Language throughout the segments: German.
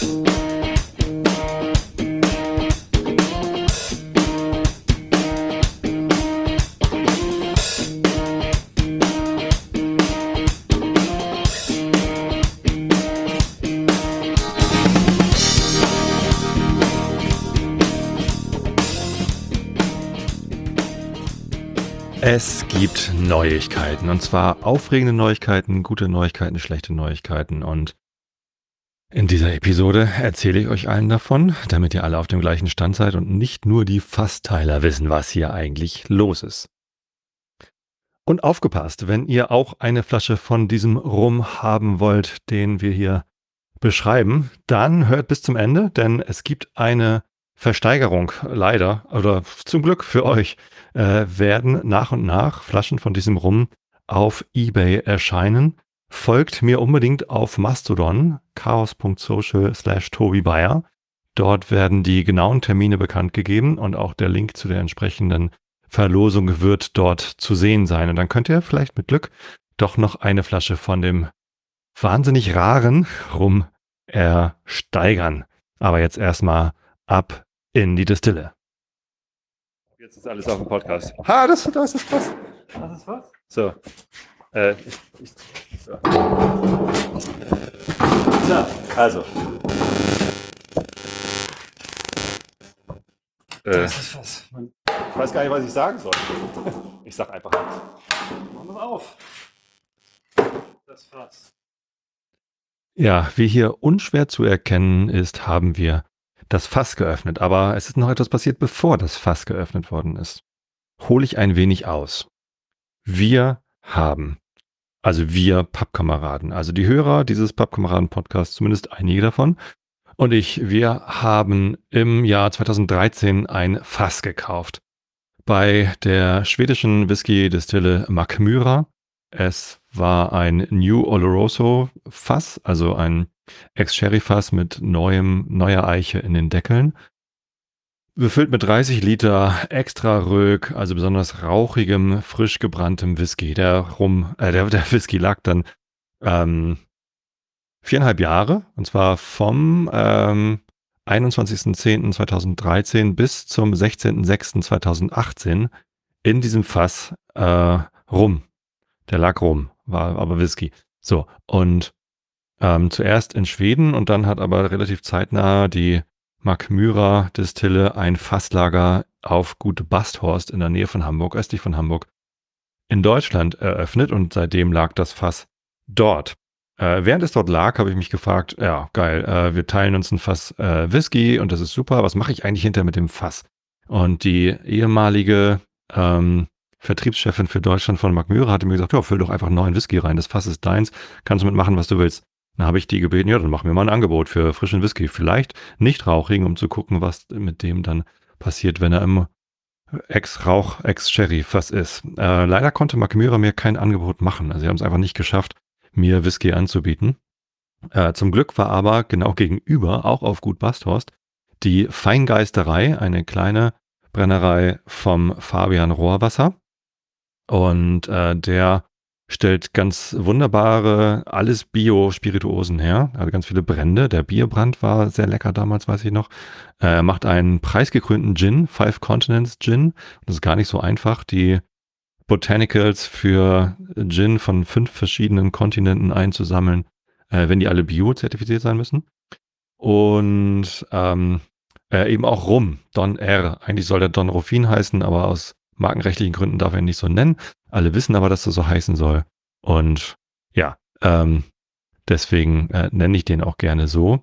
Es gibt Neuigkeiten, und zwar aufregende Neuigkeiten, gute Neuigkeiten, schlechte Neuigkeiten, und in dieser Episode erzähle ich euch allen davon, damit ihr alle auf dem gleichen Stand seid und nicht nur die Fassteiler wissen, was hier eigentlich los ist. Und aufgepasst, wenn ihr auch eine Flasche von diesem Rum haben wollt, den wir hier beschreiben, dann hört bis zum Ende, denn es gibt eine Versteigerung, leider, oder zum Glück für euch, werden nach und nach Flaschen von diesem Rum auf eBay erscheinen. Folgt mir unbedingt auf Mastodon, chaos.social/Tobi Bayer. Dort werden die genauen Termine bekannt gegeben und auch der Link zu der entsprechenden Verlosung wird dort zu sehen sein. Und dann könnt ihr vielleicht mit Glück doch noch eine Flasche von dem wahnsinnig raren Rum ersteigern. Aber jetzt erstmal ab in die Distille. Jetzt ist alles auf dem Podcast. Da ist das Fass. Das ist was? So. So. Also. Das ist was. Ich weiß gar nicht, was ich sagen soll. Ich sag einfach nichts. Mach mal auf. Das Fass. Ja, wie hier unschwer zu erkennen ist, haben wir das Fass geöffnet. Aber es ist noch etwas passiert, bevor das Fass geöffnet worden ist. Hole ich ein wenig aus. Wir Pappkameraden, also die Hörer dieses Pappkameraden-Podcasts, zumindest einige davon, und wir haben im Jahr 2013 ein Fass gekauft. Bei der schwedischen Whisky-Distille Mackmyra. Es war ein New Oloroso Fass, also ein Ex-Sherry-Fass mit neuer Eiche in den Deckeln. Befüllt mit 30 Liter extra Rög, also besonders rauchigem, frisch gebranntem Whisky. Der Whisky lag dann 4,5 Jahre, und zwar vom 21.10.2013 bis zum 16.06.2018 in diesem Fass rum. Der lag rum, war aber Whisky. So, und zuerst in Schweden, und dann hat aber relativ zeitnah die Mackmyra Distille ein Fasslager auf Gut Basthorst in der Nähe von Hamburg, östlich von Hamburg, in Deutschland eröffnet, und seitdem lag das Fass dort. Während es dort lag, habe ich mich gefragt, ja, geil, wir teilen uns ein Fass Whisky und das ist super, was mache ich eigentlich hinterher mit dem Fass? Und die ehemalige Vertriebschefin für Deutschland von Mackmyra hatte mir gesagt, ja, füll doch einfach einen neuen Whisky rein, das Fass ist deins, kannst du mitmachen, was du willst. Dann habe ich die gebeten, ja, dann machen wir mal ein Angebot für frischen Whisky, vielleicht nicht rauchigen, um zu gucken, was mit dem dann passiert, wenn er im Ex-Sherry-Fass ist. Leider konnte Mackmyra mir kein Angebot machen, also sie haben es einfach nicht geschafft, mir Whisky anzubieten. Zum Glück war aber genau gegenüber, auch auf Gut Basthorst, die Feingeisterei, eine kleine Brennerei vom Fabian Rohrwasser. Und der stellt ganz wunderbare, alles Bio-Spirituosen her. Also ganz viele Brände. Der Bierbrand war sehr lecker damals, weiß ich noch. Er macht einen preisgekrönten Gin, Five Continents Gin. Das ist gar nicht so einfach, die Botanicals für Gin von 5 verschiedenen Kontinenten einzusammeln, wenn die alle Bio-zertifiziert sein müssen. Und eben auch Rum, Don R. Eigentlich soll der Don Ruffin heißen, aber aus markenrechtlichen Gründen darf er ihn nicht so nennen. Alle wissen aber, dass er so heißen soll. Und ja, deswegen nenne ich den auch gerne so.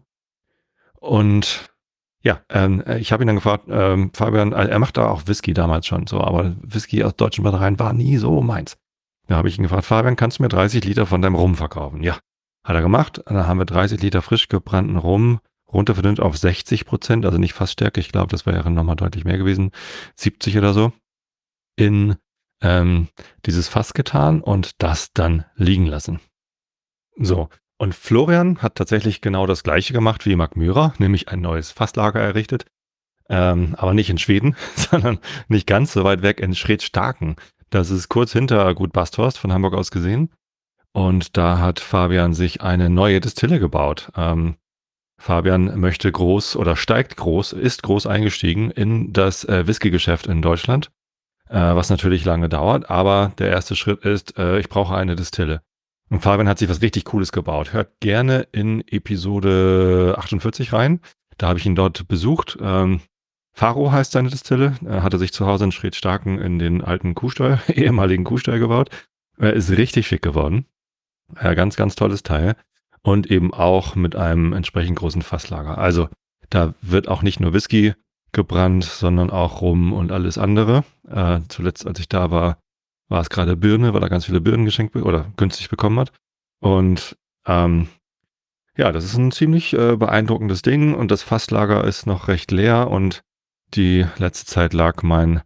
Und ja, ich habe ihn dann gefragt, Fabian, er macht da auch Whisky damals schon so, aber Whisky aus deutschen Brennereien war nie so meins. Da habe ich ihn gefragt, Fabian, kannst du mir 30 Liter von deinem Rum verkaufen? Ja, hat er gemacht. Dann haben wir 30 Liter frisch gebrannten Rum runterverdünnt auf 60%, also nicht Fassstärke, ich glaube, das wäre nochmal deutlich mehr gewesen, 70 oder so, in dieses Fass getan und das dann liegen lassen. So, und Florian hat tatsächlich genau das Gleiche gemacht wie Mackmyra, nämlich ein neues Fasslager errichtet, aber nicht in Schweden, sondern nicht ganz so weit weg in Schredstarken. Das ist kurz hinter Gut Basthorst von Hamburg aus gesehen. Und da hat Fabian sich eine neue Distille gebaut. Fabian möchte groß oder steigt groß, ist groß eingestiegen in das Whisky-Geschäft in Deutschland, was natürlich lange dauert, aber der erste Schritt ist, ich brauche eine Distille. Und Fabian hat sich was richtig Cooles gebaut. Hört gerne in Episode 48 rein. Da habe ich ihn dort besucht. Faro heißt seine Distille. Er hatte sich zu Hause in Schredstarken in den alten Kuhstall, ehemaligen Kuhstall gebaut. Er ist richtig schick geworden. Ganz, ganz tolles Teil. Und eben auch mit einem entsprechend großen Fasslager. Also da wird auch nicht nur Whisky gebrannt, sondern auch Rum und alles andere. Zuletzt, als ich da war, war es gerade Birne, weil er ganz viele Birnen geschenkt oder günstig bekommen hat. Und ja, das ist ein ziemlich beeindruckendes Ding und das Fasslager ist noch recht leer und die letzte Zeit lag mein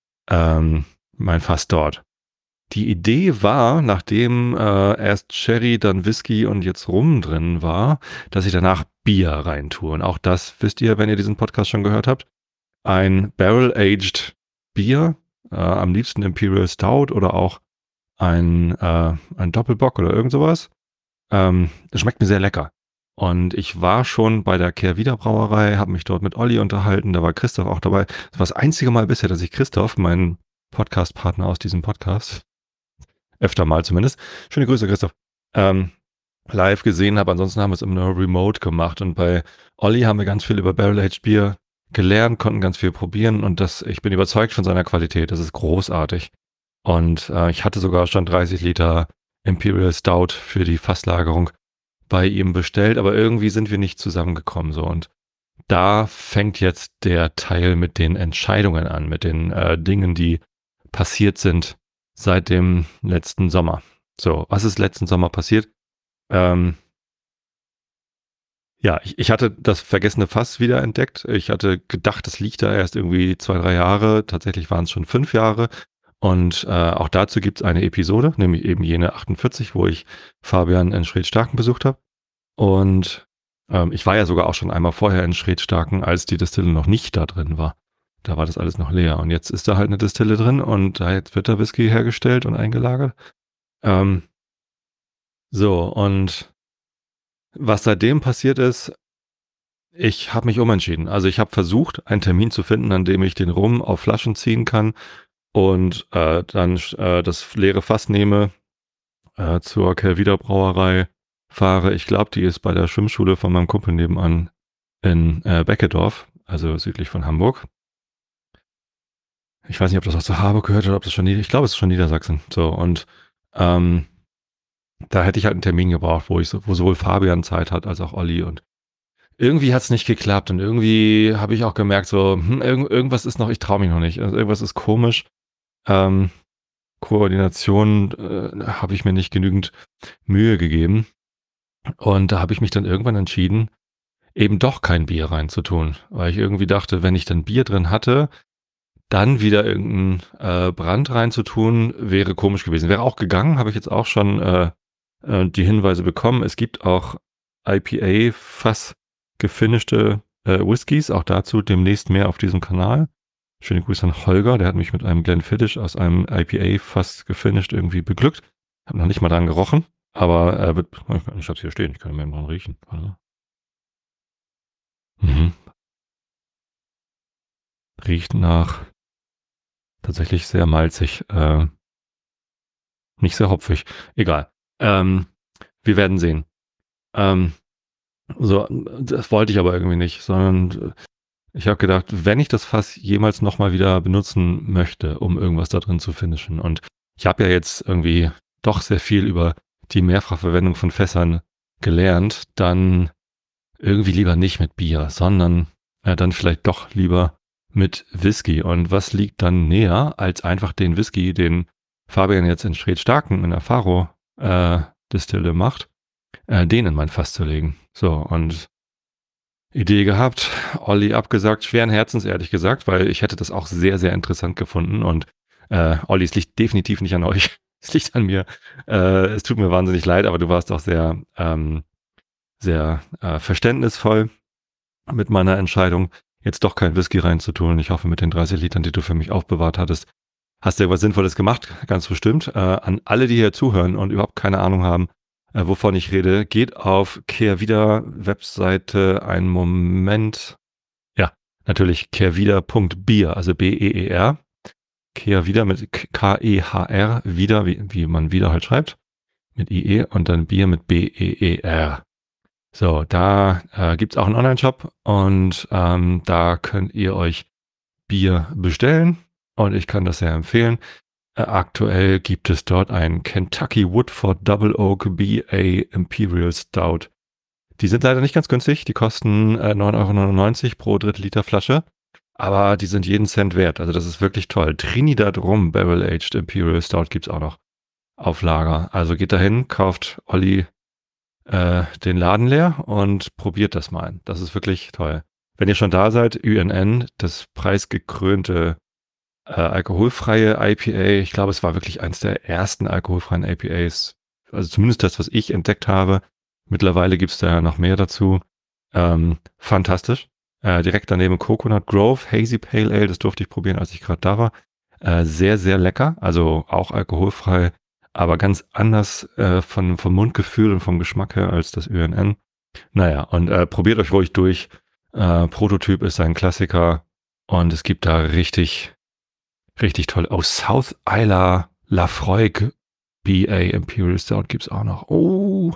Fass dort. Die Idee war, nachdem erst Sherry, dann Whisky und jetzt Rum drin war, dass ich danach Bier reintue. Und auch das wisst ihr, wenn ihr diesen Podcast schon gehört habt. Ein Barrel-Aged Bier, am liebsten Imperial Stout oder auch ein Doppelbock oder irgend sowas. Das schmeckt mir sehr lecker. Und ich war schon bei der Kehrwieder Brauerei, habe mich dort mit Olli unterhalten, da war Christoph auch dabei. Das war das einzige Mal bisher, dass ich Christoph, meinen Podcast-Partner aus diesem Podcast, öfter mal zumindest, schöne Grüße Christoph, live gesehen habe. Ansonsten haben wir es immer remote gemacht. Und bei Olli haben wir ganz viel über Barrel-Aged Bier gelernt, konnten ganz viel probieren und ich bin überzeugt von seiner Qualität. Das ist großartig. Und ich hatte sogar schon 30 Liter Imperial Stout für die Fasslagerung bei ihm bestellt, aber irgendwie sind wir nicht zusammengekommen so. Und da fängt jetzt der Teil mit den Entscheidungen an, mit den Dingen, die passiert sind seit dem letzten Sommer. So, was ist letzten Sommer passiert? Ja, ich hatte das vergessene Fass wieder entdeckt. Ich hatte gedacht, das liegt da erst irgendwie 2, 3 Jahre. Tatsächlich waren es schon 5 Jahre. Und auch dazu gibt es eine Episode, nämlich eben jene 48, wo ich Fabian in Schredstarken besucht habe. Und ich war ja sogar auch schon einmal vorher in Schredstarken, als die Distille noch nicht da drin war. Da war das alles noch leer. Und jetzt ist da halt eine Distille drin und da jetzt wird der Whisky hergestellt und eingelagert. So, und was seitdem passiert ist, ich habe mich umentschieden. Also ich habe versucht, einen Termin zu finden, an dem ich den Rum auf Flaschen ziehen kann und dann das leere Fass nehme, zur Kehrwieder Brauerei fahre. Ich glaube, die ist bei der Schwimmschule von meinem Kumpel nebenan in Beckedorf, also südlich von Hamburg. Ich weiß nicht, ob das auch zu Harburg gehört oder ob das schon ich glaube, es ist schon Niedersachsen. So, und da hätte ich halt einen Termin gebraucht, wo sowohl Fabian Zeit hat als auch Olli. Und irgendwie hat es nicht geklappt. Und irgendwie habe ich auch gemerkt, so, irgendwas ist noch, ich traue mich noch nicht. Also irgendwas ist komisch. Koordination habe ich mir nicht genügend Mühe gegeben. Und da habe ich mich dann irgendwann entschieden, eben doch kein Bier reinzutun. Weil ich irgendwie dachte, wenn ich dann Bier drin hatte, dann wieder irgendeinen Brand reinzutun, wäre komisch gewesen. Wäre auch gegangen, habe ich jetzt auch schon die Hinweise bekommen. Es gibt auch IPA-Fass gefinischte Whiskys, auch dazu demnächst mehr auf diesem Kanal. Schöne Grüße an Holger, der hat mich mit einem Glenfiddich aus einem IPA-Fass gefinisht irgendwie beglückt. Hab noch nicht mal dran gerochen, aber ich hab's hier stehen, ich kann mehr dran riechen. Riecht nach tatsächlich sehr malzig, nicht sehr hopfig. Egal. Wir werden sehen. So, das wollte ich aber irgendwie nicht, sondern ich habe gedacht, wenn ich das Fass jemals nochmal wieder benutzen möchte, um irgendwas da drin zu finishen, und ich habe ja jetzt irgendwie doch sehr viel über die Mehrfachverwendung von Fässern gelernt, dann irgendwie lieber nicht mit Bier, sondern dann vielleicht doch lieber mit Whisky. Und was liegt dann näher, als einfach den Whisky, den Fabian jetzt in Schredstarken in der Faro Distille macht, den in mein Fass zu legen. So, und Idee gehabt, Olli abgesagt, schweren Herzens ehrlich gesagt, weil ich hätte das auch sehr, sehr interessant gefunden. Und Olli, es liegt definitiv nicht an euch, es liegt an mir. Es tut mir wahnsinnig leid, aber du warst auch sehr, sehr verständnisvoll mit meiner Entscheidung, jetzt doch kein Whisky reinzutun. Ich hoffe, mit den 30 Litern, die du für mich aufbewahrt hattest, hast du was Sinnvolles gemacht, ganz bestimmt. An alle, die hier zuhören und überhaupt keine Ahnung haben, wovon ich rede, geht auf Kehrwieder Webseite, einen Moment. Ja, natürlich kehrwieder.bier, also B-E-E-R. Kehrwieder mit K-E-H-R, wieder, wie man wieder halt schreibt, mit I-E und dann Bier mit B-E-E-R. So, da gibt's auch einen Online-Shop und da könnt ihr euch Bier bestellen und ich kann das sehr empfehlen. Aktuell gibt es dort ein Kentucky Woodford Double Oak BA Imperial Stout. Die sind leider nicht ganz günstig, die kosten 9,99 € pro Drittel-Liter Flasche, aber die sind jeden Cent wert, also das ist wirklich toll. Trinidad Rum Barrel Aged Imperial Stout gibt's auch noch auf Lager. Also geht dahin, kauft Olli den Laden leer und probiert das mal. Das ist wirklich toll. Wenn ihr schon da seid, UNN, das preisgekrönte alkoholfreie IPA. Ich glaube, es war wirklich eins der ersten alkoholfreien IPAs. Also zumindest das, was ich entdeckt habe. Mittlerweile gibt es da ja noch mehr dazu. Fantastisch. Direkt daneben Coconut Grove, Hazy Pale Ale. Das durfte ich probieren, als ich gerade da war. Sehr, sehr lecker. Also auch alkoholfrei, aber ganz anders vom Mundgefühl und vom Geschmack her als das UNN. Naja, und probiert euch ruhig durch. Prototyp ist ein Klassiker und es gibt da richtig toll. Oh, South Isla Lafroig BA Imperial Stout gibt's auch noch. Oh.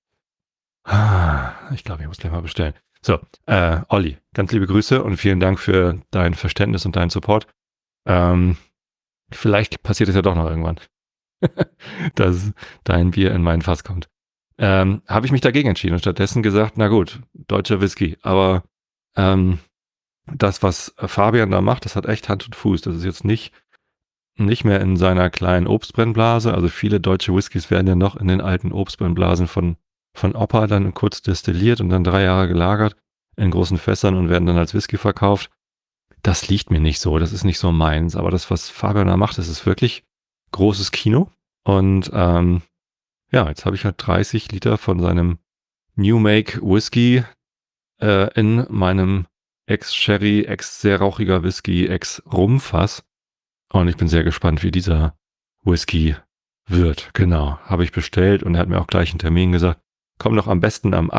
Ich glaube, ich muss gleich mal bestellen. So, Olli, ganz liebe Grüße und vielen Dank für dein Verständnis und deinen Support. Vielleicht passiert es ja doch noch irgendwann, dass dein Bier in meinen Fass kommt. Habe ich mich dagegen entschieden und stattdessen gesagt, na gut, deutscher Whisky, aber das, was Fabian da macht, das hat echt Hand und Fuß. Das ist jetzt nicht mehr in seiner kleinen Obstbrennblase. Also viele deutsche Whiskys werden ja noch in den alten Obstbrennblasen von Opa dann kurz destilliert und dann 3 Jahre gelagert in großen Fässern und werden dann als Whisky verkauft. Das liegt mir nicht so. Das ist nicht so meins. Aber das, was Fabian da macht, das ist wirklich großes Kino. Und ja, jetzt habe ich halt 30 Liter von seinem New Make Whisky in meinem Ex-Sherry, ex-sehr rauchiger Whisky, ex-Rumfass. Und ich bin sehr gespannt, wie dieser Whisky wird. Genau, habe ich bestellt und er hat mir auch gleich einen Termin gesagt. Komm doch am besten am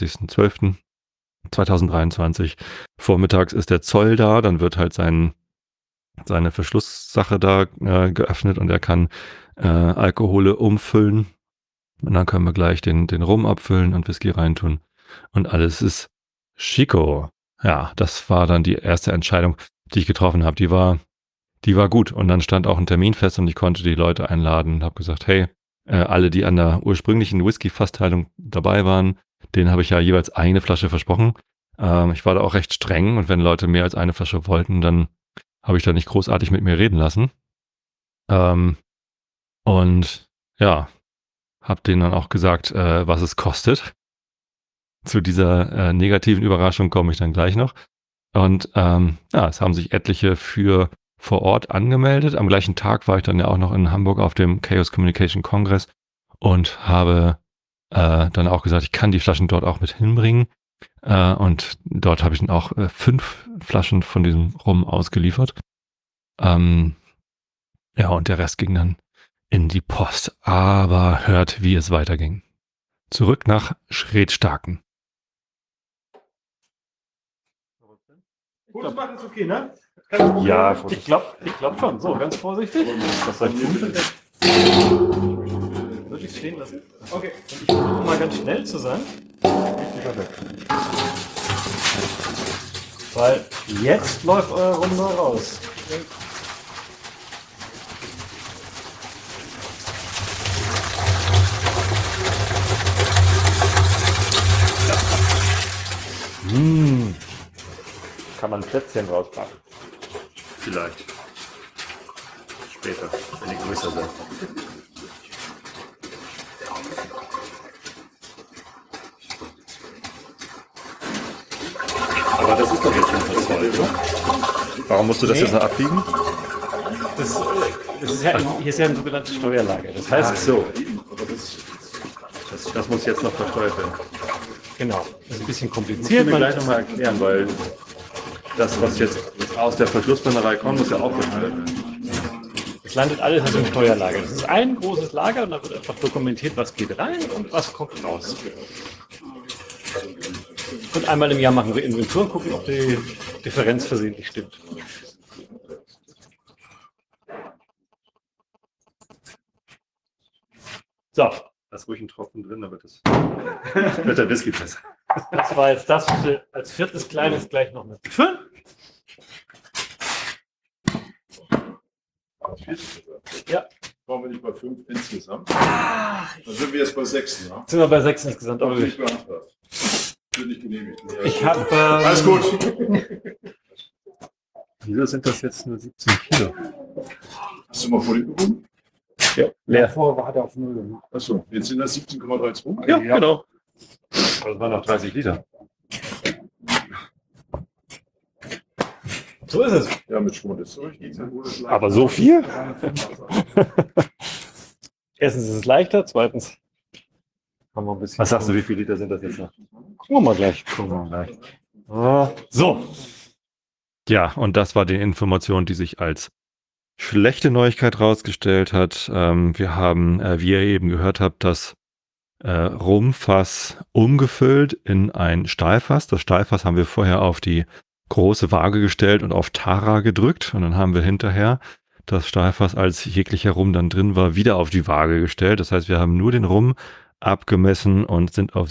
28.12.2023. Vormittags ist der Zoll da, dann wird halt seine Verschlusssache da geöffnet und er kann Alkohole umfüllen. Und dann können wir gleich den Rum abfüllen und Whisky reintun. Und alles ist Chico. Ja, das war dann die erste Entscheidung, die ich getroffen habe. Die war gut. Und dann stand auch ein Termin fest und ich konnte die Leute einladen und habe gesagt, hey, alle, die an der ursprünglichen Whisky-Fassteilung dabei waren, denen habe ich ja jeweils eine Flasche versprochen. Ich war da auch recht streng und wenn Leute mehr als eine Flasche wollten, dann habe ich da nicht großartig mit mir reden lassen. Und ja, habe denen dann auch gesagt, was es kostet. Zu dieser negativen Überraschung komme ich dann gleich noch. Und ja, es haben sich etliche für vor Ort angemeldet. Am gleichen Tag war ich dann ja auch noch in Hamburg auf dem Chaos Communication Kongress und habe dann auch gesagt, ich kann die Flaschen dort auch mit hinbringen. Und dort habe ich dann auch 5 Flaschen von diesem Rum ausgeliefert. Ja, und der Rest ging dann in die Post. Aber hört, wie es weiterging. Zurück nach Schredstarken. Fotos machen ist okay, ne? Ja, ich glaube schon. So, ganz vorsichtig. Das soll Würde ich stehen lassen? Okay. Und ich versuche mal ganz schnell zu sein. Weil jetzt läuft euer Rum nur raus. Kann man Plätzchen rauspacken? Vielleicht. Später, wenn die größer sind. Aber das ist doch jetzt schon verzollt, oder? Warum musst du das jetzt noch abbiegen? Das ist ja hier ist ja ein sogenanntes Steuerlager. Das heißt, so. Das muss jetzt noch versteuert werden. genau. Das ist ein bisschen Musst kompliziert. du mir gleich nochmal erklären, weil das, was jetzt aus der Verschlussbrennerei kommt, muss ja auch versteuert werden. Das landet alles in so einem Steuerlager. Das ist ein großes Lager und da wird einfach dokumentiert, was geht rein und was kommt raus. Und einmal im Jahr machen wir Inventur und gucken, ob die Differenz versehentlich stimmt. So. Da ist ruhig ein Tropfen drin, da wird der Whisky besser. Das war jetzt das, was wir als viertes Kleines gleich noch mit befüllen. Ja. Waren wir nicht bei 5 insgesamt? Dann sind wir jetzt bei 6, ne? Sind wir bei 6 insgesamt. Aber Nicht beantragt. Wird nicht genehmigt. ich habe. Alles gut. Wieso sind das jetzt nur 17 Kilo? Hast du mal vor den geguckt? Ja, leer. Davor hat er auf Null gemacht. Achso, jetzt sind das 17,32. Ja, genau. Das waren noch 30 Liter. So ist es. Ja, mit Schwund ist so richtig. Aber so viel? Erstens ist es leichter, zweitens haben wir ein bisschen. Was sagst du, wie viele Liter sind das jetzt noch? Gucken wir mal gleich. So. Ja, und das war die Information, die sich als schlechte Neuigkeit rausgestellt hat. Wir haben, wie ihr eben gehört habt, das Rumfass umgefüllt in ein Stahlfass. Das Stahlfass haben wir vorher auf die große Waage gestellt und auf Tara gedrückt. Und dann haben wir hinterher das Stahlfass, als jeglicher Rum dann drin war, wieder auf die Waage gestellt. Das heißt, wir haben nur den Rum abgemessen und sind auf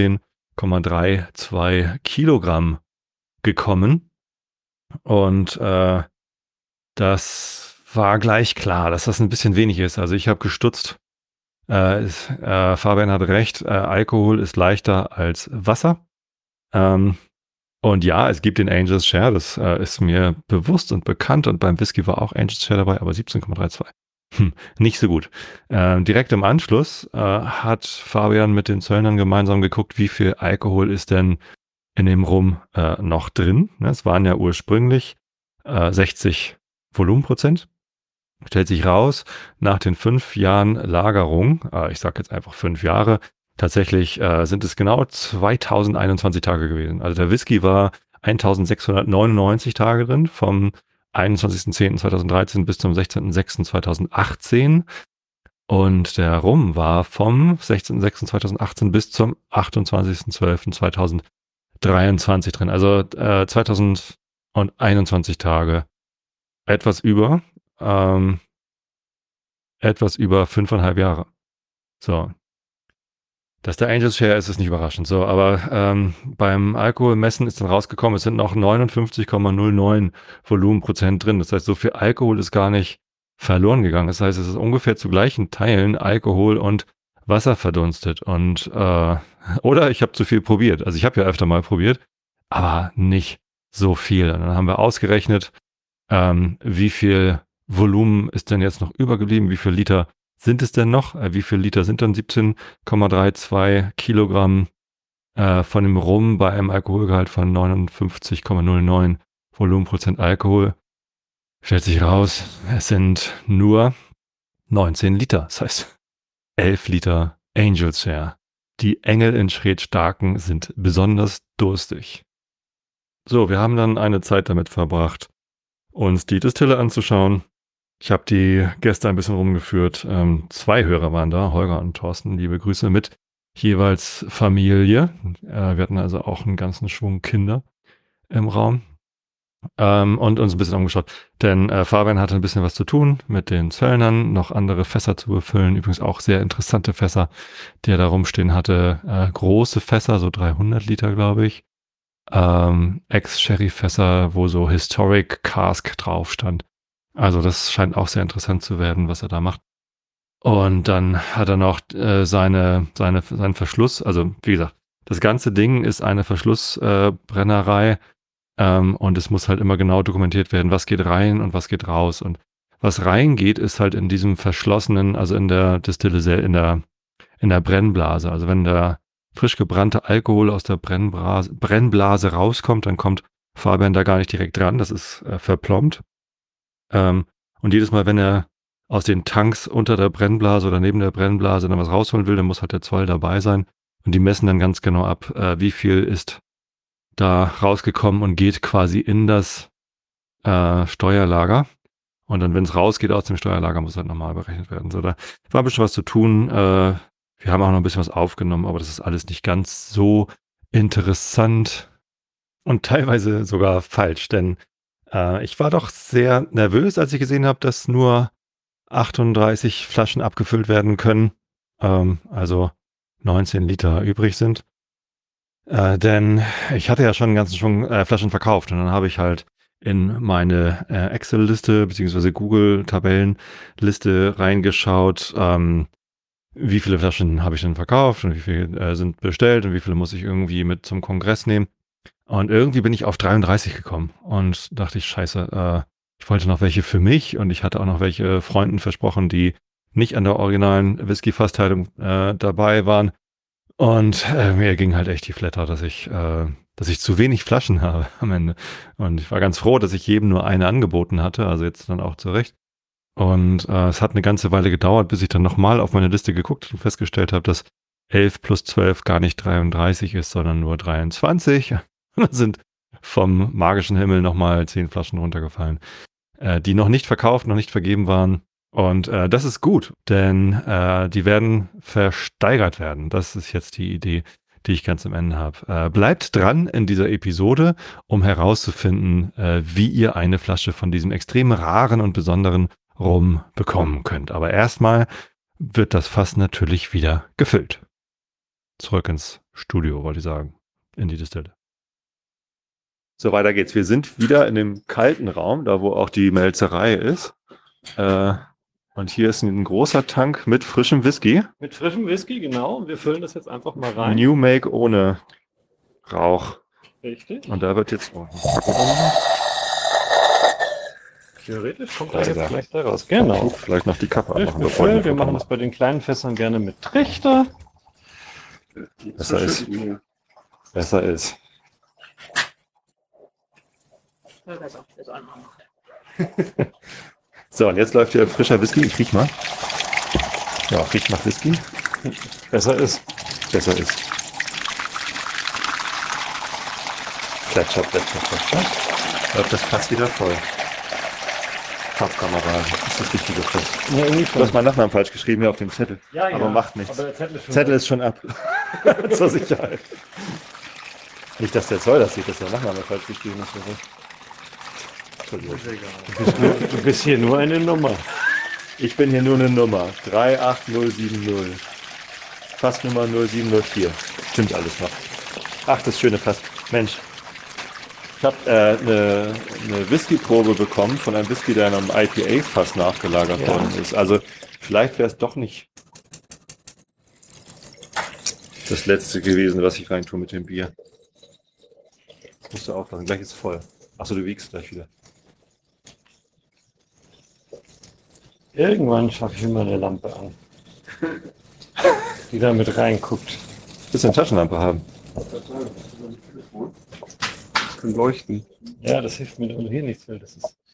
17,32 Kilogramm gekommen. Und das war gleich klar, dass das ein bisschen wenig ist. Also ich habe gestutzt. Fabian hat recht, Alkohol ist leichter als Wasser. Und ja, es gibt den Angels Share, das ist mir bewusst und bekannt. Und beim Whisky war auch Angels Share dabei, aber 17,32. Nicht so gut. Direkt im Anschluss hat Fabian mit den Zöllnern gemeinsam geguckt, wie viel Alkohol ist denn in dem Rum noch drin. Es waren ja ursprünglich 60 Volumenprozent. Stellt sich raus, nach den 5 Jahren Lagerung, ich sage jetzt einfach 5 Jahre, tatsächlich sind es genau 2021 Tage gewesen. Also der Whisky war 1699 Tage drin, vom 21.10.2013 bis zum 16.06.2018. Und der Rum war vom 16.06.2018 bis zum 28.12.2023 drin. Also 2021 Tage. Etwas über 5,5 Jahre. So. Dass der Angels Share ist, ist nicht überraschend. So, aber beim Alkoholmessen ist dann rausgekommen, es sind noch 59,09 Volumenprozent drin. Das heißt, so viel Alkohol ist gar nicht verloren gegangen. Das heißt, es ist ungefähr zu gleichen Teilen Alkohol und Wasser verdunstet. Und oder ich habe zu viel probiert. Also ich habe ja öfter mal probiert, aber nicht so viel. Und dann haben wir ausgerechnet, wie viel Volumen ist denn jetzt noch übergeblieben? Wie viel Liter sind es denn noch? Wie viel Liter sind dann 17,32 Kilogramm von dem Rum bei einem Alkoholgehalt von 59,09 Volumenprozent Alkohol? Stellt sich raus, es sind nur 19 Liter. Das heißt 11 Liter Angels Share. Die Engel in Schredstarken sind besonders durstig. So, wir haben dann eine Zeit damit verbracht, uns die Distille anzuschauen. Ich habe die Gäste ein bisschen rumgeführt. 2 Hörer waren da, Holger und Thorsten. Liebe Grüße mit jeweils Familie. Wir hatten also auch einen ganzen Schwung Kinder im Raum. Und uns ein bisschen umgeschaut. Denn Fabian hatte ein bisschen was zu tun mit den Zöllnern, noch andere Fässer zu befüllen. Übrigens auch sehr interessante Fässer, die er da rumstehen hatte. Große Fässer, so 300 Liter, glaube ich. Ex-Sherry-Fässer, wo so Historic Cask drauf stand. Also das scheint auch sehr interessant zu werden, was er da macht. Und dann hat er noch seinen Verschluss, also wie gesagt, das ganze Ding ist eine Verschlussbrennerei und es muss halt immer genau dokumentiert werden, was geht rein und was geht raus. Und was reingeht, ist halt in diesem verschlossenen, also in der Distille, in der Brennblase. Also wenn der frisch gebrannte Alkohol aus der Brennblase rauskommt, dann kommt Fabian da gar nicht direkt dran, das ist verplombt. Und jedes Mal, wenn er aus den Tanks unter der Brennblase oder neben der Brennblase dann was rausholen will, dann muss halt der Zoll dabei sein. Und die messen dann ganz genau ab, wie viel ist da rausgekommen und geht quasi in das Steuerlager. Und dann, wenn es rausgeht aus dem Steuerlager, muss halt normal berechnet werden. So, da war ein bisschen was zu tun. Wir haben auch noch ein bisschen was aufgenommen, aber das ist alles nicht ganz so interessant und teilweise sogar falsch, denn ich war doch sehr nervös, als ich gesehen habe, dass nur 38 Flaschen abgefüllt werden können, also 19 Liter übrig sind. Denn ich hatte ja schon einen ganzen Schwung Flaschen verkauft und dann habe ich halt in meine Excel-Liste bzw. Google-Tabellenliste reingeschaut, wie viele Flaschen habe ich denn verkauft und wie viele sind bestellt und wie viele muss ich irgendwie mit zum Kongress nehmen. Und irgendwie bin ich auf 33 gekommen und dachte ich, scheiße, ich wollte noch welche für mich und ich hatte auch noch welche Freunden versprochen, die nicht an der originalen Whisky-Fassteilung dabei waren. Und mir ging halt echt die Flatter, dass ich zu wenig Flaschen habe am Ende. Und ich war ganz froh, dass ich jedem nur eine angeboten hatte, also jetzt dann auch zurecht. Und es hat eine ganze Weile gedauert, bis ich dann nochmal auf meine Liste geguckt und festgestellt habe, dass 11 plus 12 gar nicht 33 ist, sondern nur 23. Und dann sind vom magischen Himmel nochmal 10 Flaschen runtergefallen, die noch nicht verkauft, noch nicht vergeben waren. Und das ist gut, denn die werden versteigert werden. Das ist jetzt die Idee, die ich ganz am Ende habe. Bleibt dran in dieser Episode, um herauszufinden, wie ihr eine Flasche von diesem extrem raren und besonderen Rum bekommen könnt. Aber erstmal wird das Fass natürlich wieder gefüllt. Zurück ins Studio, wollte ich sagen, in die Distille. So, weiter geht's. Wir sind wieder in dem kalten Raum, da wo auch die Melzerei ist. Und hier ist ein großer Tank mit frischem Whisky. Mit frischem Whisky, genau. Und wir füllen das jetzt einfach mal rein. New Make ohne Rauch. Richtig. Und da wird jetzt... Theoretisch kommt da jetzt gleich da raus. Genau. Vielleicht noch die Kappe Frisch abmachen. befüllt. Wir machen das bei den kleinen Fässern gerne mit Trichter. Besser ist. Besser ist. So, und jetzt läuft hier frischer Whisky. Ich riech mal. Ja, riecht nach Whisky. Besser ist. Besser ist. Plätscher, plätscher, plätscher. Läuft das Fass wieder voll. Pappkamera, das ist das richtige Fass. Ja, Du hast meinen Nachnamen falsch geschrieben hier auf dem Zettel. Ja, aber macht nichts. Aber der Zettel ist schon ab. Zur Sicherheit. Nicht, dass der Zoll das sieht, dass der Nachname falsch geschrieben ist. Entschuldigung. Du bist hier nur eine Nummer. Ich bin hier nur eine Nummer. 38070. Fassnummer 0704. Stimmt alles noch. Ach, das schöne Fass. Mensch. Ich habe eine Whisky-Probe bekommen von einem Whisky, der in einem IPA-Fass nachgelagert worden ist. Also vielleicht wäre es doch nicht das letzte gewesen, was ich reintue mit dem Bier. Musst du aufpassen, gleich ist es voll. Achso, du wiegst gleich wieder. Irgendwann schaffe ich immer eine Lampe an, die da mit reinguckt. Willst du eine Taschenlampe haben? Das kann leuchten. Ja, das hilft mir hier nichts, weil das ist.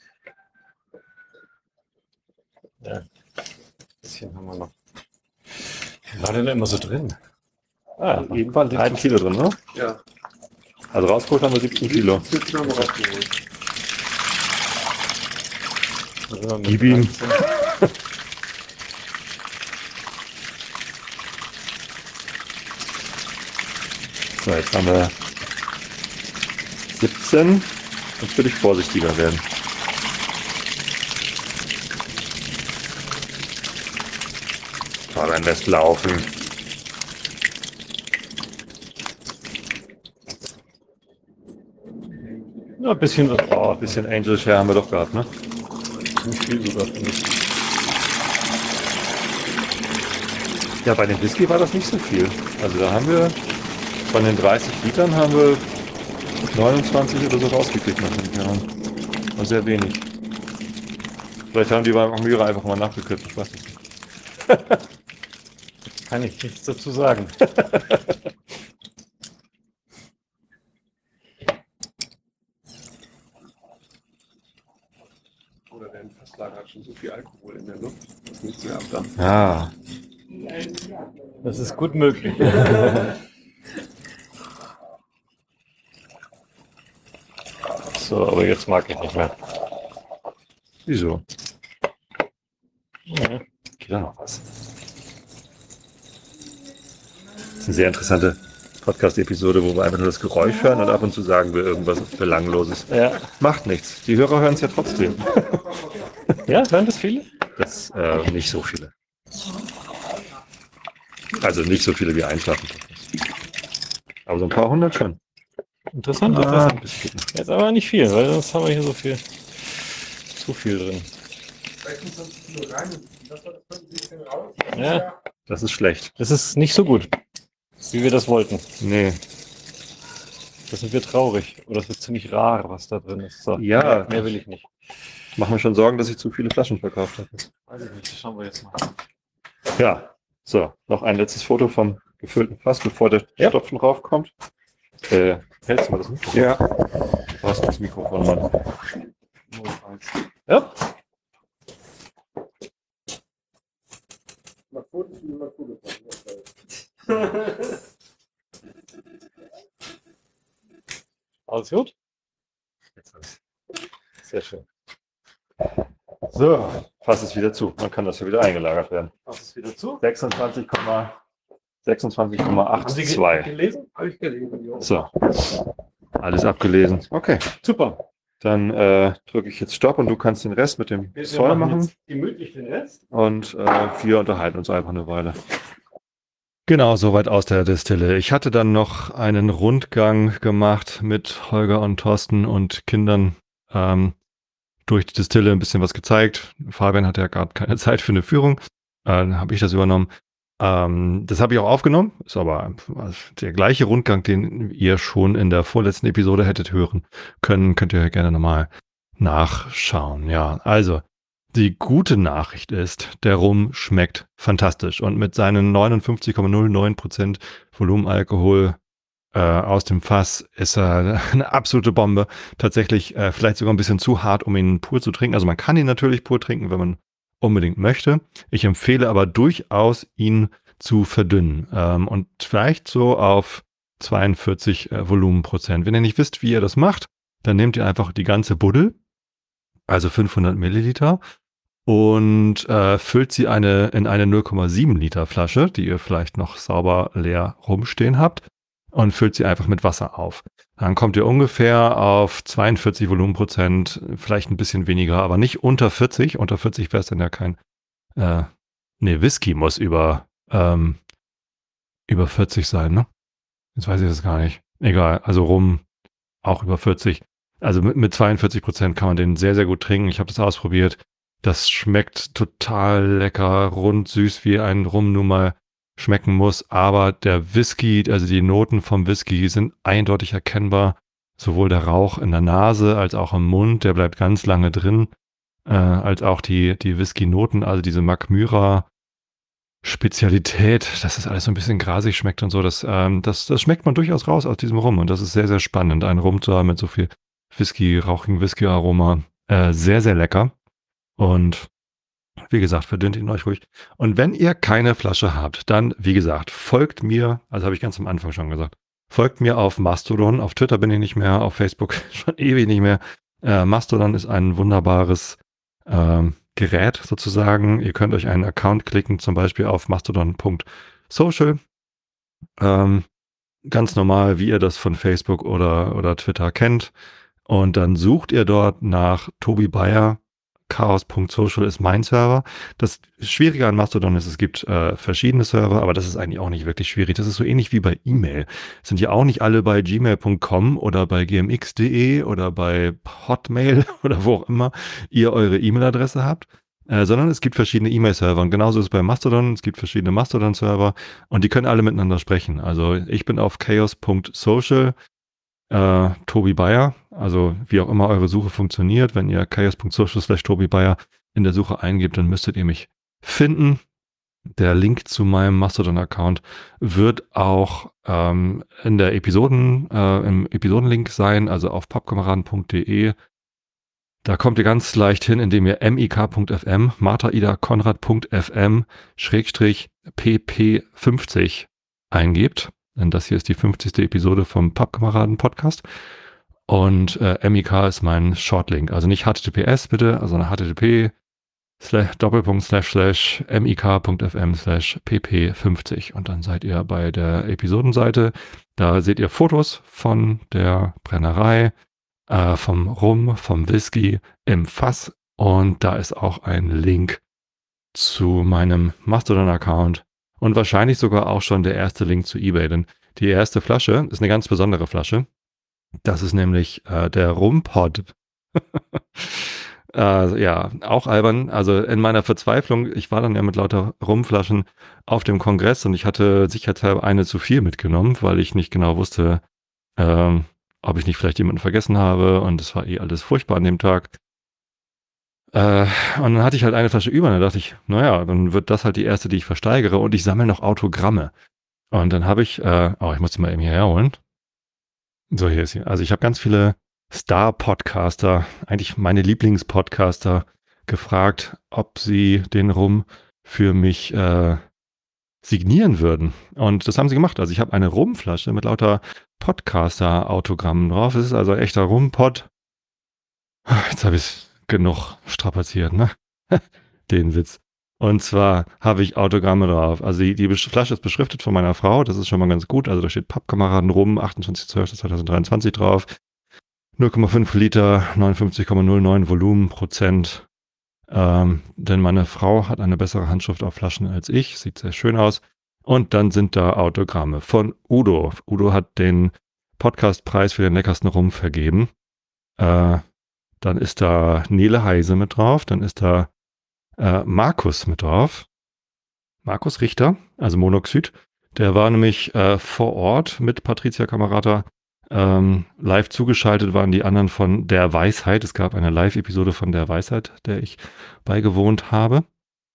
Ja, ein bisschen haben wir noch. Was war denn da immer so drin? Ah, Eben waren 17 Kilo drin, ne? Ja. Also rausgeholt haben wir 17 Kilo. Jetzt haben wir rausgeholt. Gib ihm. So, jetzt haben wir 17. Jetzt würde ich vorsichtiger werden. Fabian lässt laufen. Ja, ein bisschen was. Oh, ein bisschen Angel Share haben wir doch gehabt, ne? Nicht viel sogar, finde ich. Ja, bei dem Whisky war das nicht so viel. Also da haben wir von den 30 Litern haben wir 29 oder so rausgekriegt nach 5 Jahren. War sehr wenig. Vielleicht haben die beim Amira einfach mal nachgekürzt, ich weiß es nicht. Kann ich nichts dazu sagen. Oder der Fasslager hat schon so viel Alkohol in der Luft, dass nichts mehr abdampft. Ah, Das ist gut möglich. So, aber jetzt mag ich nicht mehr. wieso? wieder noch was. Das ist eine sehr interessante Podcast-Episode, wo wir einfach nur das Geräusch hören und ab und zu sagen wir irgendwas Belangloses. Ja. Macht nichts. Die Hörer hören es ja trotzdem. Ja, hören das viele? Das nicht so viele. Also nicht so viele wie einschlafen. Aber so ein paar hundert schon. Interessant, Ah, interessant. Jetzt aber nicht viel, weil sonst haben wir hier so viel. Zu viel drin. 26 Kilo rein und das war das 50 raus. Ja, das ist schlecht. das ist nicht so gut, wie wir das wollten. Nee. Das sind wir traurig. Oder das wird ziemlich rar, was da drin ist. So, Ja. mehr will ich nicht. Ich mache mir schon Sorgen, dass ich zu viele Flaschen verkauft habe. Weiß ich nicht, das schauen wir jetzt mal. Ja. So, noch ein letztes Foto vom gefüllten Fass, bevor der Stopfen raufkommt. Hältst du mal das Mikrofon? Ja. Du hast das Mikrofon, Mann. Ja. Mal Fotos, wie mal Fotos machen. Alles gut? Jetzt habe ich's. Sehr schön. So, Fass ist wieder zu. Man kann das ja wieder eingelagert werden. Machst du es wieder zu? 26,82. gelesen? Habe ich gelesen, ja. So, alles abgelesen. Okay, Super. dann drücke ich jetzt Stopp und du kannst den Rest mit dem Zoll machen. Gemütlich den Rest. Und wir unterhalten uns einfach eine Weile. Genau, soweit aus der Destille. Ich hatte dann noch einen Rundgang gemacht mit Holger und Thorsten und Kindern durch die Destille ein bisschen was gezeigt. Fabian hatte ja gerade keine Zeit für eine Führung. Dann habe ich das übernommen. Das habe ich auch aufgenommen. Ist aber der gleiche Rundgang, den ihr schon in der vorletzten Episode hättet hören können. Könnt ihr gerne nochmal nachschauen. Ja, also die gute Nachricht ist, der Rum schmeckt fantastisch und mit seinen 59,09% Volumenalkohol aus dem Fass ist er eine absolute Bombe. Tatsächlich vielleicht sogar ein bisschen zu hart, um ihn pur zu trinken. Also man kann ihn natürlich pur trinken, wenn man unbedingt möchte. Ich empfehle aber durchaus, ihn zu verdünnen und vielleicht so auf 42 Volumenprozent. Wenn ihr nicht wisst, wie ihr das macht, dann nehmt ihr einfach die ganze Buddel, also 500 Milliliter, und füllt sie in eine 0,7 Liter Flasche, die ihr vielleicht noch sauber leer rumstehen habt, und füllt sie einfach mit Wasser auf. Dann kommt ihr ungefähr auf 42 Volumenprozent, vielleicht ein bisschen weniger, aber nicht unter 40. Unter 40 wäre es dann ja kein... Whisky muss über 40 sein, ne? Jetzt weiß ich das gar nicht. Egal, also Rum auch über 40. Also mit 42% kann man den sehr, sehr gut trinken. Ich habe das ausprobiert. Das schmeckt total lecker, rund, süß, wie ein Rum nun mal schmecken muss. Aber der Whisky, also die Noten vom Whisky sind eindeutig erkennbar. Sowohl der Rauch in der Nase als auch im Mund, der bleibt ganz lange drin. Als auch die Whisky-Noten, also diese Mackmyra Spezialität, dass das alles so ein bisschen grasig schmeckt und so, das schmeckt man durchaus raus aus diesem Rum und das ist sehr, sehr spannend, einen Rum zu haben mit so viel rauchigen Whisky-Aroma. Sehr, sehr lecker und wie gesagt, verdünnt ihn euch ruhig. Und wenn ihr keine Flasche habt, dann, wie gesagt, folgt mir, also habe ich ganz am Anfang schon gesagt, folgt mir auf Mastodon, auf Twitter bin ich nicht mehr, auf Facebook schon ewig nicht mehr. Mastodon ist ein wunderbares Gerät sozusagen. Ihr könnt euch einen Account klicken, zum Beispiel auf mastodon.social. Ganz normal, wie ihr das von Facebook oder Twitter kennt. Und dann sucht ihr dort nach Tobi Bayer. Chaos.social ist mein Server. Das Schwierige an Mastodon ist, es gibt verschiedene Server, aber das ist eigentlich auch nicht wirklich schwierig. Das ist so ähnlich wie bei E-Mail. Sind ja auch nicht alle bei gmail.com oder bei gmx.de oder bei Hotmail oder wo auch immer ihr eure E-Mail-Adresse habt, sondern es gibt verschiedene E-Mail-Server. Und genauso ist es bei Mastodon. Es gibt verschiedene Mastodon-Server und die können alle miteinander sprechen. Also ich bin auf chaos.social. Tobi Bayer, also wie auch immer eure Suche funktioniert, wenn ihr chaos.social/Tobi Bayer in der Suche eingebt, dann müsstet ihr mich finden. Der Link zu meinem Mastodon-Account wird auch in der im Episodenlink sein, also auf pappkameraden.de. Da kommt ihr ganz leicht hin, indem ihr mik.fm, martha-ida-konrad.fm /pp50 eingebt. Denn das hier ist die 50. Episode vom Pappkameraden-Podcast. Und MIK ist mein Shortlink. Also nicht HTTPS bitte, sondern mik.fm/pp50 und dann seid ihr bei der Episodenseite. Da seht ihr Fotos von der Brennerei, vom Rum, vom Whisky im Fass und da ist auch ein Link zu meinem Mastodon-Account und wahrscheinlich sogar auch schon der erste Link zu eBay, denn die erste Flasche ist eine ganz besondere Flasche. Das ist nämlich der Rumpod. Ja, auch albern. Also in meiner Verzweiflung, ich war dann ja mit lauter Rumflaschen auf dem Kongress und ich hatte sicherheitshalber eine zu viel mitgenommen, weil ich nicht genau wusste, ob ich nicht vielleicht jemanden vergessen habe und es war alles furchtbar an dem Tag. Und dann hatte ich halt eine Flasche über und dann dachte ich, naja, dann wird das halt die erste, die ich versteigere und ich sammle noch Autogramme. Und dann habe ich, ich muss die mal eben hierher holen. So, hier ist sie. Also ich habe ganz viele Star-Podcaster, eigentlich meine Lieblingspodcaster, gefragt, ob sie den Rum für mich signieren würden. Und das haben sie gemacht. Also ich habe eine Rumflasche mit lauter Podcaster-Autogrammen drauf. Es ist also echter Rumpod. Jetzt habe ich es genug strapaziert, ne? Den Witz. Und zwar habe ich Autogramme drauf. Also die Flasche ist beschriftet von meiner Frau. Das ist schon mal ganz gut. Also da steht Pappkameraden Rum, 28.12.2023 drauf. 0,5 Liter, 59,09 Volumenprozent. Denn meine Frau hat eine bessere Handschrift auf Flaschen als ich. Sieht sehr schön aus. Und dann sind da Autogramme von Udo. Udo hat den Podcastpreis für den leckersten Rum vergeben. Dann ist da Nele Heise mit drauf. Dann ist da Markus mit drauf. Markus Richter, also Monoxid. Der war nämlich vor Ort mit Patricia Camerata. Live zugeschaltet waren die anderen von Der Weisheit. Es gab eine Live-Episode von Der Weisheit, der ich beigewohnt habe.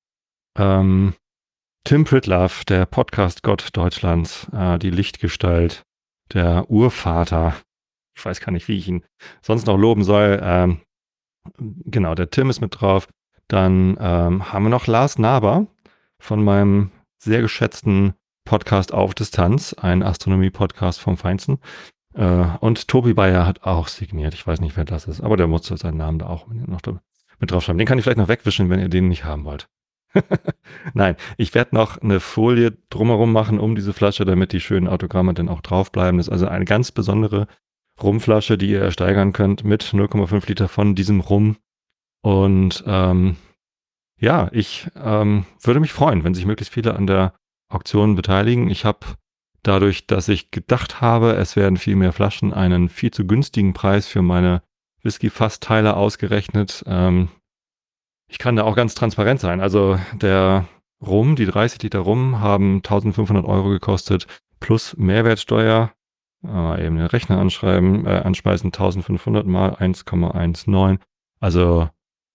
Tim Pritlove, der Podcast-Gott Deutschlands, die Lichtgestalt, der Urvater. Ich weiß gar nicht, wie ich ihn sonst noch loben soll. Genau, der Tim ist mit drauf. Dann haben wir noch Lars Naber von meinem sehr geschätzten Podcast Auf Distanz, ein Astronomie-Podcast vom Feinsten. Und Tobi Bayer hat auch signiert. Ich weiß nicht, wer das ist, aber der muss seinen Namen da auch noch mit draufschreiben. Den kann ich vielleicht noch wegwischen, wenn ihr den nicht haben wollt. Nein, ich werde noch eine Folie drumherum machen um diese Flasche, damit die schönen Autogramme dann auch draufbleiben. Das ist also eine ganz besondere Rumflasche, die ihr ersteigern könnt mit 0,5 Liter von diesem Rum. Und ja, ich würde mich freuen, wenn sich möglichst viele an der Auktion beteiligen. Ich habe dadurch, dass ich gedacht habe, es werden viel mehr Flaschen, einen viel zu günstigen Preis für meine Whisky-Fassteile ausgerechnet. Ich kann da auch ganz transparent sein. Also der Rum, die 30 Liter Rum haben 1.500 € gekostet plus Mehrwertsteuer. Eben den Rechner anschmeißen, 1.500 mal 1,19. Also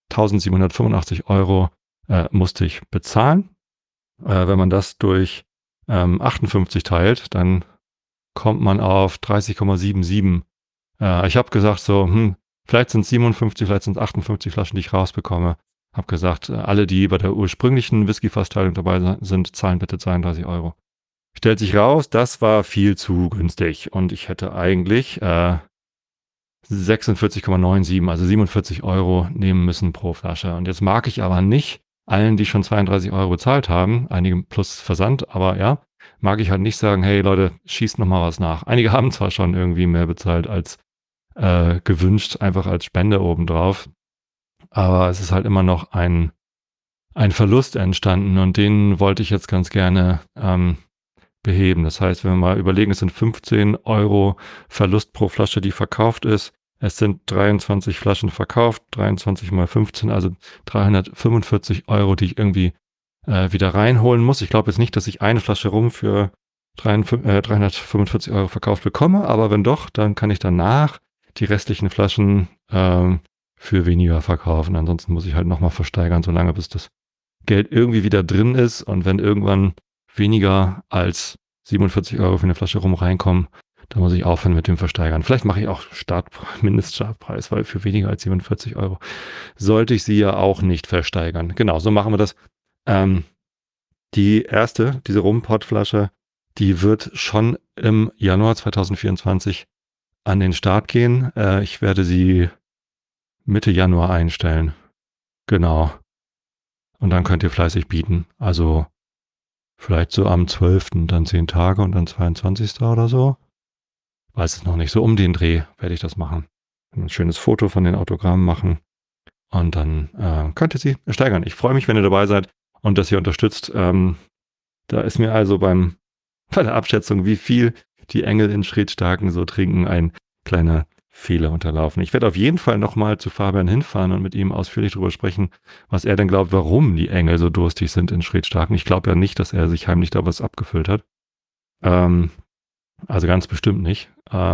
1.785 € musste ich bezahlen. Wenn man das durch 58 teilt, dann kommt man auf 30,77. Ich habe gesagt so, vielleicht sind es 57, vielleicht sind es 58 Flaschen, die ich rausbekomme. Habe gesagt, alle, die bei der ursprünglichen Whisky-Fassteilung dabei sind, zahlen bitte 32 €. Stellt sich raus, das war viel zu günstig und ich hätte eigentlich 46,97, also 47 € nehmen müssen pro Flasche. Und jetzt mag ich aber nicht allen, die schon 32 € bezahlt haben, einige plus Versand, aber ja, mag ich halt nicht sagen, hey Leute, schießt nochmal was nach. Einige haben zwar schon irgendwie mehr bezahlt als gewünscht, einfach als Spende obendrauf, aber es ist halt immer noch ein Verlust entstanden und den wollte ich jetzt ganz gerne beheben. Das heißt, wenn wir mal überlegen, es sind 15 € Verlust pro Flasche, die verkauft ist. Es sind 23 Flaschen verkauft, 23 mal 15, also 345 €, die ich irgendwie wieder reinholen muss. Ich glaube jetzt nicht, dass ich eine Flasche Rum für 345 € verkauft bekomme, aber wenn doch, dann kann ich danach die restlichen Flaschen für weniger verkaufen. Ansonsten muss ich halt nochmal versteigern, solange bis das Geld irgendwie wieder drin ist und wenn irgendwann weniger als 47 € für eine Flasche Rum reinkommen, dann muss ich aufhören mit dem Versteigern. Vielleicht mache ich auch Mindeststartpreis, weil für weniger als 47 € sollte ich sie ja auch nicht versteigern. Genau, so machen wir das. Die erste, diese Rumpott-Flasche, die wird schon im Januar 2024 an den Start gehen. Ich werde sie Mitte Januar einstellen. Genau. Und dann könnt ihr fleißig bieten. Also vielleicht so am 12. dann 10 Tage und dann 22. oder so. Weiß es noch nicht. So um den Dreh werde ich das machen. Ein schönes Foto von den Autogrammen machen. Und dann könnt ihr sie steigern. Ich freue mich, wenn ihr dabei seid und dass ihr unterstützt. Da ist mir also bei der Abschätzung, wie viel die Engel in Schrägstarken so trinken, ein kleiner Fehler unterlaufen. Ich werde auf jeden Fall nochmal zu Fabian hinfahren und mit ihm ausführlich darüber sprechen, was er denn glaubt, warum die Engel so durstig sind in Schrägstarken. Ich glaube ja nicht, dass er sich heimlich da was abgefüllt hat. Also ganz bestimmt nicht.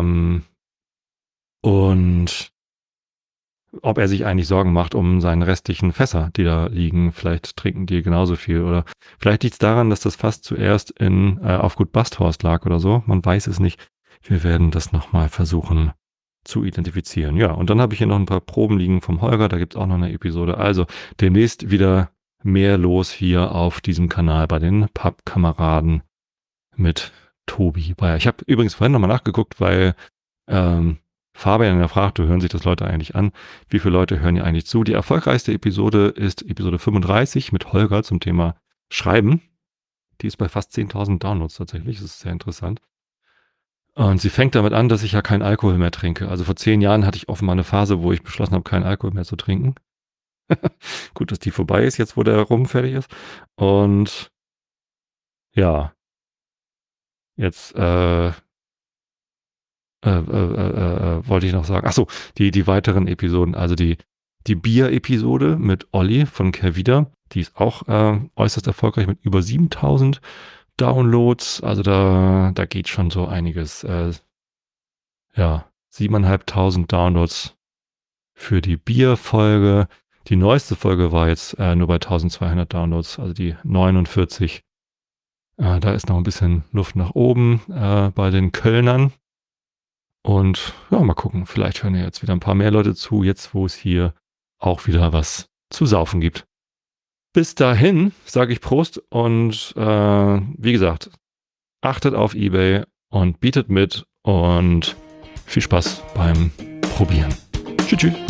Und ob er sich eigentlich Sorgen macht um seine restlichen Fässer, die da liegen. Vielleicht trinken die genauso viel. Oder vielleicht liegt es daran, dass das Fass zuerst auf Gut Basthorst lag oder so. Man weiß es nicht. Wir werden das nochmal versuchen zu identifizieren. Ja, und dann habe ich hier noch ein paar Proben liegen vom Holger. Da gibt es auch noch eine Episode. Also demnächst wieder mehr los hier auf diesem Kanal bei den Pappkameraden mit Tobi Bayer. Ich habe übrigens vorhin nochmal nachgeguckt, weil Fabian ja fragte, hören sich das Leute eigentlich an? Wie viele Leute hören hier eigentlich zu? Die erfolgreichste Episode ist Episode 35 mit Holger zum Thema Schreiben. Die ist bei fast 10.000 Downloads tatsächlich. Das ist sehr interessant. Und sie fängt damit an, dass ich ja keinen Alkohol mehr trinke. Also vor 10 Jahren hatte ich offenbar eine Phase, wo ich beschlossen habe, keinen Alkohol mehr zu trinken. Gut, dass die vorbei ist, jetzt wo der Rum fertig ist. Und ja, jetzt wollte ich noch sagen. Achso, die weiteren Episoden, also die Bier-Episode mit Olli von Kervida, die ist auch äußerst erfolgreich mit über 7.000 Downloads. Also da geht schon so einiges. 7.500 Downloads für die Bier-Folge. Die neueste Folge war jetzt nur bei 1.200 Downloads, also die 49. Da ist noch ein bisschen Luft nach oben bei den Kölnern. Und ja, mal gucken, vielleicht hören ja jetzt wieder ein paar mehr Leute zu, jetzt wo es hier auch wieder was zu saufen gibt. Bis dahin sage ich Prost und wie gesagt, achtet auf eBay und bietet mit und viel Spaß beim Probieren. Tschüss.